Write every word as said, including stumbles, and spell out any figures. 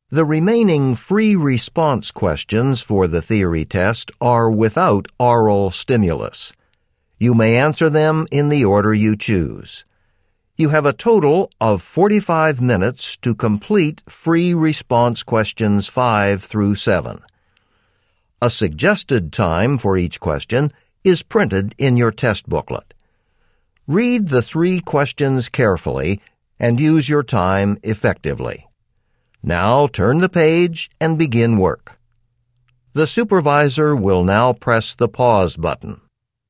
The remaining free response questions for the theory test are without oral stimulus. You may answer them in the order you choose. You have a total of forty-five minutes to complete free response questions five through seven. A suggested time for each question is printed in your test booklet. Read the three questions carefully and use your time effectively. Now turn the page and begin work. The supervisor will now press the pause button.